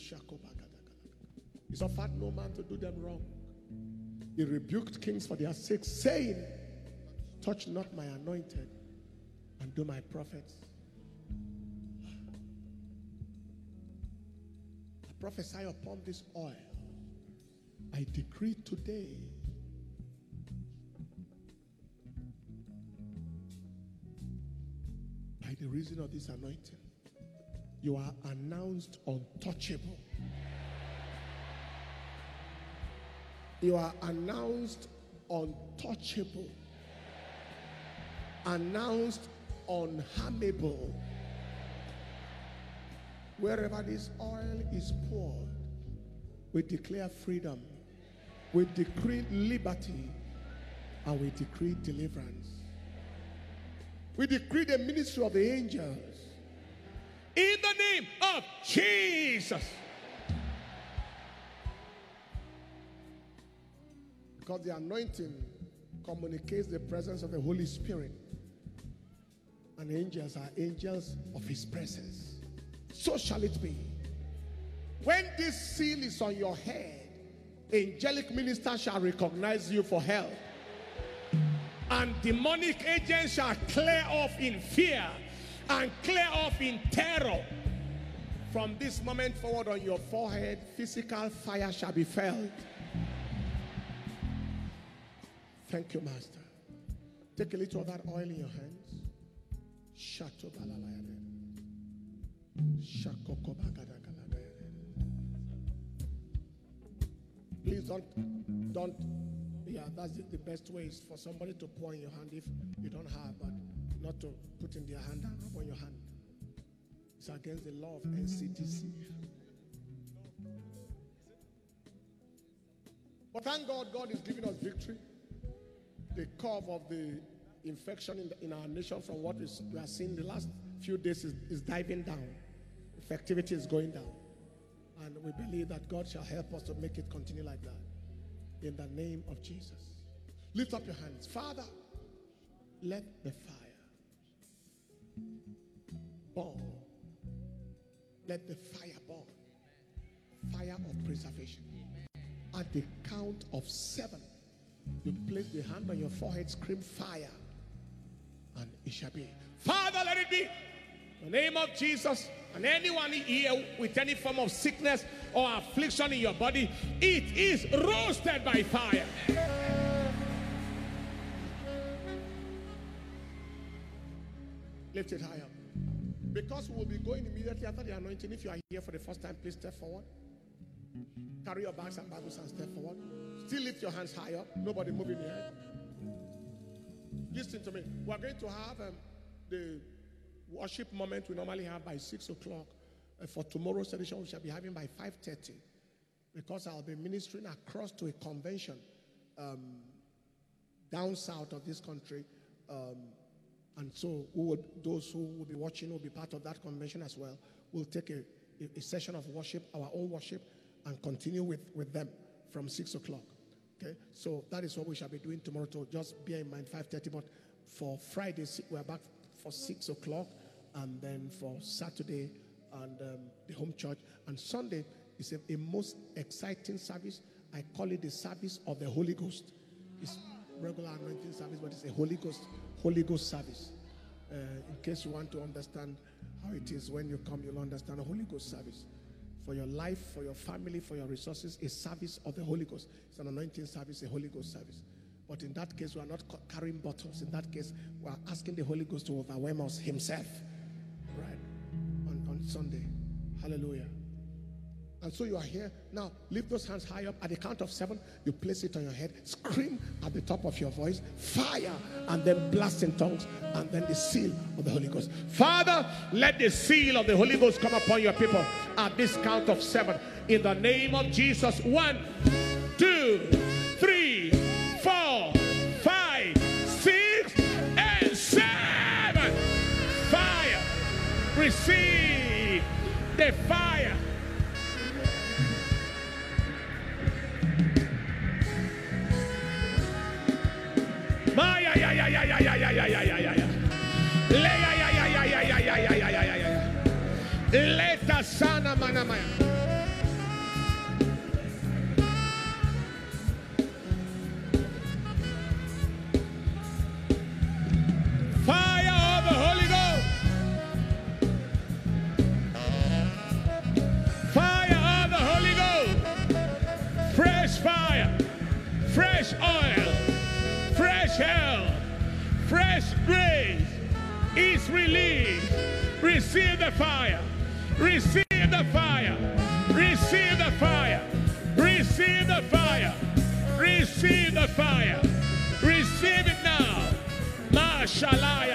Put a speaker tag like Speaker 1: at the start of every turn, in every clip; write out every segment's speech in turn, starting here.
Speaker 1: He suffered no man to do them wrong. He rebuked kings for their sakes, saying, touch not my anointed and do my prophets. I prophesy upon this oil. I decree today, by the reason of this anointing, you are announced untouchable. You are announced untouchable. Announced unharmable. Wherever this oil is poured, we declare freedom. We decree liberty. And we decree deliverance. We decree the ministry of the angels. In the name of Jesus. Because the anointing communicates the presence of the Holy Spirit. And angels are angels of his presence. So shall it be. When this seal is on your head, angelic ministers shall recognize you for help. And demonic agents shall clear off in fear and clear off in terror. From this moment forward on your forehead, physical fire shall be felt. Thank you, Master. Take a little of that oil in your hands. Please don't. Yeah, that's the best way is for somebody to pour in your hand if you don't have, but not to put in their hand and rub on your hand. It's against the law of NCTC. But thank God, God is giving us victory. The curve of the infection in our nation from what we are seeing the last few days is diving down. Effectivity is going down. And we believe that God shall help us to make it continue like that. In the name of Jesus. Lift up your hands. Father, let the fire burn. Let the fire burn. Fire of preservation. At the count of 7, you place the hand on your forehead, scream fire, and it shall be. Father, let it be. In the name of Jesus, and anyone here with any form of sickness or affliction in your body, it is roasted by fire. Lift it high up. Because we will be going immediately after the anointing. If you are here for the first time, please step forward. Carry your bags and Bibles and step forward. Still lift your hands high up. Nobody moving your head. Listen to me. We are going to have the worship moment we normally have by 6 o'clock. For tomorrow's session, we shall be having by 5:30. Because I'll be ministering across to a convention down south of this country. And so those who will be watching will be part of that convention as well. We'll take a session of worship, our own worship, and continue with them from 6 o'clock. Okay, so that is what we shall be doing tomorrow. To just bear in mind 5:30. But for Friday, we're back for 6 o'clock, and then for Saturday and the home church, and Sunday is a most exciting service. I call it the service of the Holy Ghost. It's regular anointing service, but it's a Holy Ghost service. In case you want to understand how it is when you come, you'll understand a Holy Ghost service. For your life, for your family, for your resources, a service of the Holy Ghost. It's an anointing service, a Holy Ghost service. But in that case, we are not carrying bottles. In that case, we are asking the Holy Ghost to overwhelm us himself. Right? On Sunday. Hallelujah. And so you are here. Now, lift those hands high up. At the count of 7, you place it on your head. Scream at the top of your voice. Fire. And then blast in tongues. And then the seal of the Holy Ghost. Father, let the seal of the Holy Ghost come upon your people at this count of 7. In the name of Jesus. 1, 2, 3, 4, 5, 6, and 7. Fire. Receive the fire. Leta sana mana maya.
Speaker 2: grace is released. Receive the fire. Receive the fire. Receive the fire. Receive the fire. Receive the fire. Receive it now. Mashallah.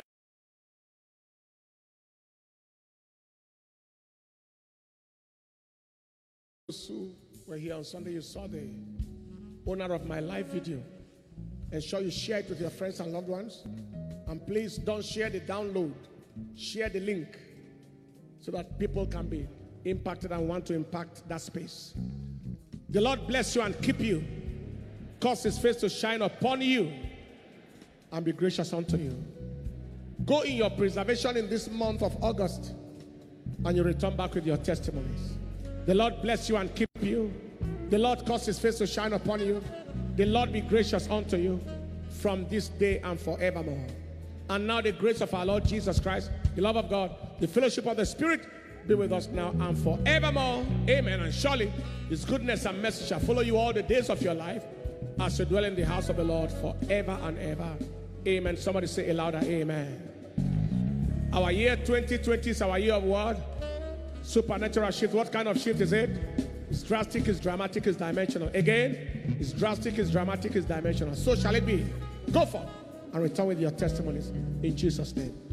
Speaker 1: Those who were here on Sunday, you saw the owner of my live video. Ensure you share it with your friends and loved ones. And please don't share the download. Share the link so that people can be impacted and want to impact that space. The Lord bless you and keep you. Cause his face to shine upon you and be gracious unto you. Go in your preservation in this month of August and you return back with your testimonies. The Lord bless you and keep you. The Lord cause his face to shine upon you. The Lord be gracious unto you from this day and forevermore. And now the grace of our Lord Jesus Christ, the love of God, the fellowship of the Spirit be with us now and forevermore. Amen. And surely his goodness and mercy shall follow you all the days of your life as you dwell in the house of the Lord forever and ever. Amen. Somebody say a louder amen. Our year 2020 is our year of what? Supernatural shift. What kind of shift is it? It's drastic, it's dramatic, it's dimensional. Again, it's drastic, it's dramatic, it's dimensional. So shall it be. Go forth and return with your testimonies in Jesus' name.